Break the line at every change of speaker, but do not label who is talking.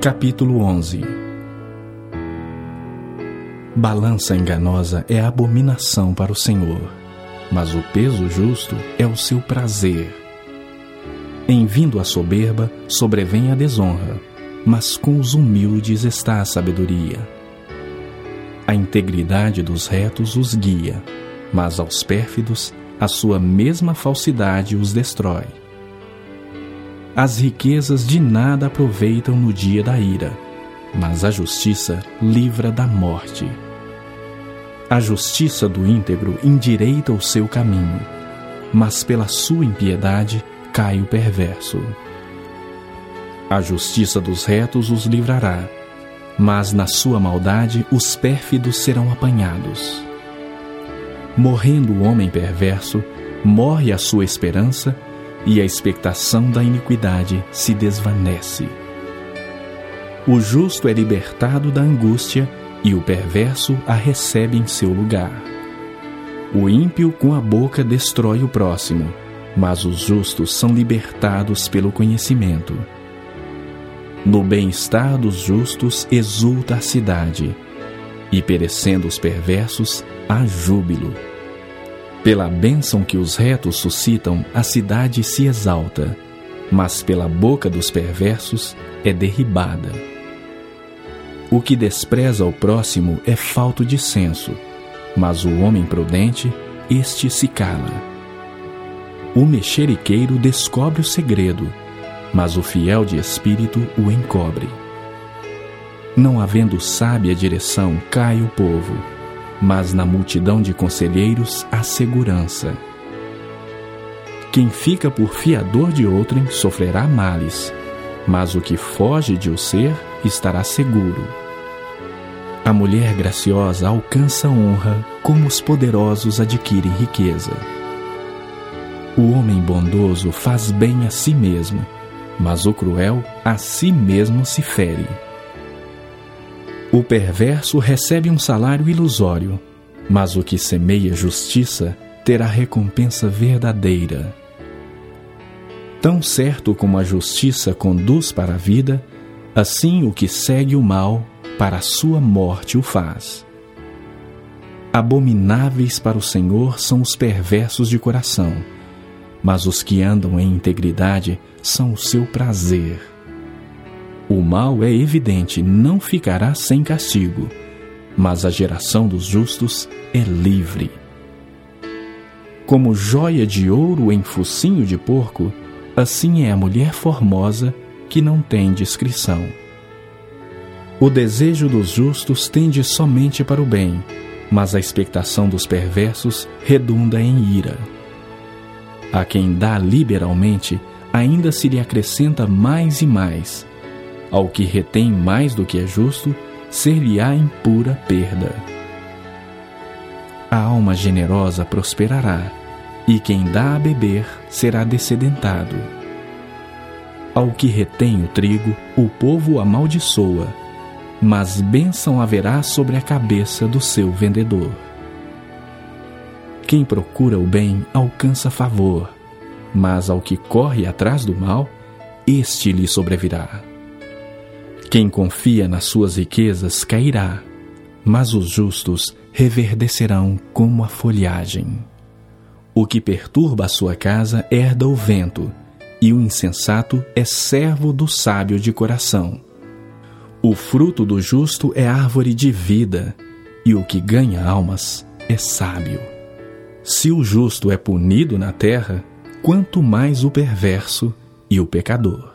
Capítulo 11. Balança enganosa é abominação para o Senhor, mas o peso justo é o seu prazer. Em vindo a soberba, sobrevém a desonra, mas com os humildes está a sabedoria. A integridade dos retos os guia, mas aos pérfidos a sua mesma falsidade os destrói. As riquezas de nada aproveitam no dia da ira, mas a justiça livra da morte. A justiça do íntegro endireita o seu caminho, mas pela sua impiedade cai o perverso. A justiça dos retos os livrará, mas na sua maldade os pérfidos serão apanhados. Morrendo o homem perverso, morre a sua esperança, e a expectação da iniquidade se desvanece. O justo é libertado da angústia, e o perverso a recebe em seu lugar. O ímpio com a boca destrói o próximo, mas os justos são libertados pelo conhecimento. No bem-estar dos justos exulta a cidade, e perecendo os perversos, há júbilo. Pela bênção que os retos suscitam, a cidade se exalta, mas pela boca dos perversos é derribada. O que despreza o próximo é falto de senso, mas o homem prudente, este se cala. O mexeriqueiro descobre o segredo, mas o fiel de espírito o encobre. Não havendo sábia direção, cai o povo, mas na multidão de conselheiros há segurança. Quem fica por fiador de outrem sofrerá males, mas o que foge de o ser estará seguro. A mulher graciosa alcança honra, como os poderosos adquirem riqueza. O homem bondoso faz bem a si mesmo, mas o cruel a si mesmo se fere. O perverso recebe um salário ilusório, mas o que semeia justiça terá recompensa verdadeira. Tão certo como a justiça conduz para a vida, assim o que segue o mal para a sua morte o faz. Abomináveis para o Senhor são os perversos de coração, mas os que andam em integridade são o seu prazer. O mal é evidente, não ficará sem castigo, mas a geração dos justos é livre. Como joia de ouro em focinho de porco, assim é a mulher formosa que não tem discrição. O desejo dos justos tende somente para o bem, mas a expectação dos perversos redunda em ira. A quem dá liberalmente, ainda se lhe acrescenta mais e mais. Ao que retém mais do que é justo, ser-lhe-á em pura perda. A alma generosa prosperará, e quem dá a beber será descedentado. Ao que retém o trigo, o povo amaldiçoa, mas bênção haverá sobre a cabeça do seu vendedor. Quem procura o bem alcança favor, mas ao que corre atrás do mal, este lhe sobrevirá. Quem confia nas suas riquezas cairá, mas os justos reverdecerão como a folhagem. O que perturba a sua casa herda o vento, e o insensato é servo do sábio de coração. O fruto do justo é árvore de vida, e o que ganha almas é sábio. Se o justo é punido na terra, quanto mais o perverso e o pecador.